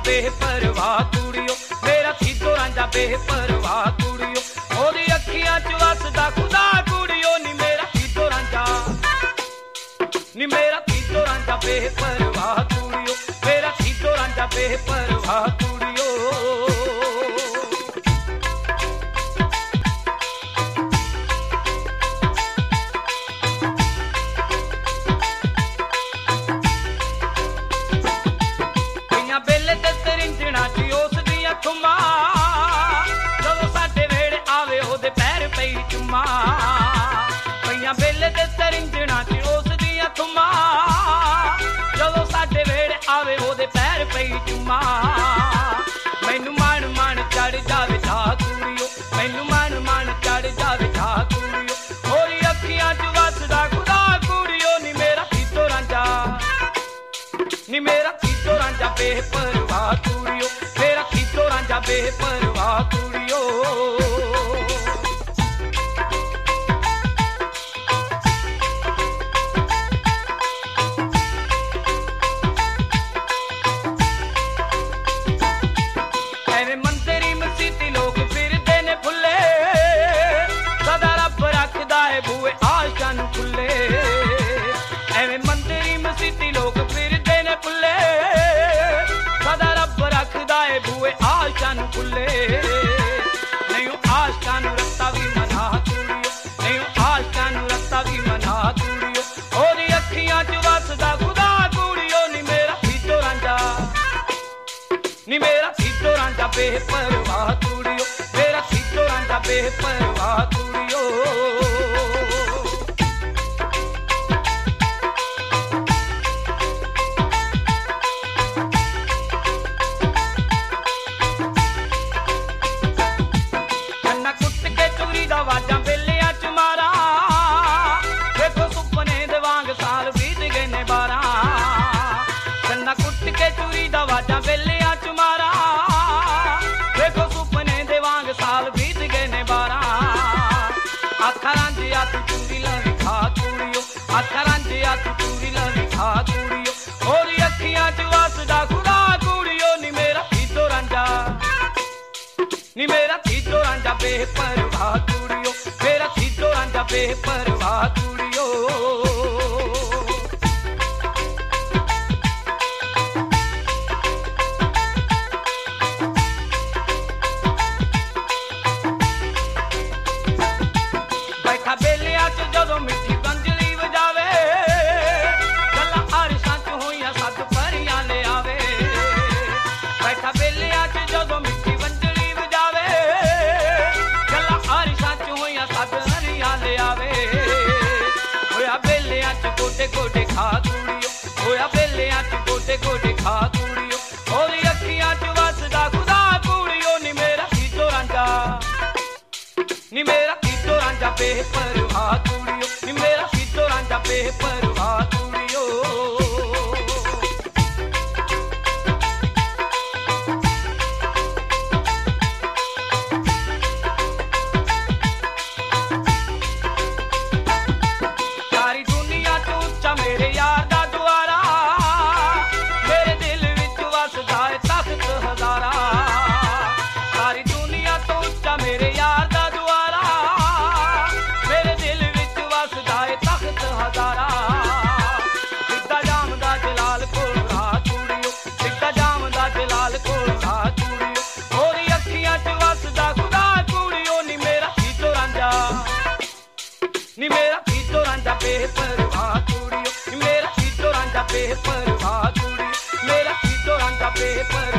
बेपरवाह कुड़ियो, मेरा सीधो रांझा बेपरवाह कुड़ियो, ओदी अखियां च वसदा खुदा कुड़ियो, नी मेरा सीधो रांझा बेपरवाह कुड़ियो, मेरा सीधो रांझा बेपरवाह कुड़ियो। पईयां बेले ते तरिंजणा च उस दियां थुमां, जदों साडे वेड़े आवे ओदे पैर पई चुम्मा। मैनू मन मन चढ़ जावे था कुड़ियो, मैनू मन मन चढ़ जावे था कुड़ियो, ओदी अखियां च वसदा खुदा कुड़ियो, नी मेरा सीधो रांझा बेपरवाह कुड़ियो, मेरा सीधो रांझा बेपरवाह कुड़ियो। बेपरवाह कुड़ियो, मेरा सीधो रांझा बेपरवाह कुड़ियो। कन्ना कुट के चूरी दा वाजा बेलियां च मारा, देखो सुपने दे वांग साल बीत गए ने 12। कन्ना कुट के चूरी दा वाजा बेलियां च मारा, साल बीत गए ने 12। आखा रांझिया तू चूरी लवी खा कुड़ियो, आखा रांझिया तू चूरी लवी खा कुड़ियो, ओदी अखियां च वसदा खुदा कुड़ियो, नी मेरा सीधो रांझा बेपरवाह कुड़ियो, मेरा सीधो रांझा बेपरवाह कुड़ियो। जदों मिठी पंजली वजावे, गल्लां आरिशां च होइयां सद परियां ले आवे। बैठा बेलियां च जदों मिठी पंजली वजावे, गल्लां आरिशां च होइयां सद परियां ले आवे। होया बेलियां च गोडे गोडे खा कुड़ियो, होया बेलियां च गोडे गोडे खा कुड़ियो, ओदी अखियां च वसदा खुदा कुड़ियो, नी मेरा सीधो रांझा बेपरवाह कुड़ियो, नी मेरा सीधो रांझा बेपरवाह कुड़ियो। सारी दुनिया तो उच्चा मेरे यार दा द्वारा, मेरे दिल विच वसदा है तख्त हजारा। सारी दुनिया तो उच्चा मेरे यार दा द्वारा, मेरे दिल विच वसदा है तख्त हजारा। सिद्धा जामदा जलाल कोल रा कुड़ियो, सिद्धा जामदा जलाल कोल रा कुड़ियो, ओदी अखियां च वसदा खुदा कुड़ियो, नी मेरा सीधो रांझा बेपरवाह कुड़ियो, मेरा सीधो रांझा बेपरवाह कुड़ियो, मेरा सीधो रांझा बेपरवाह।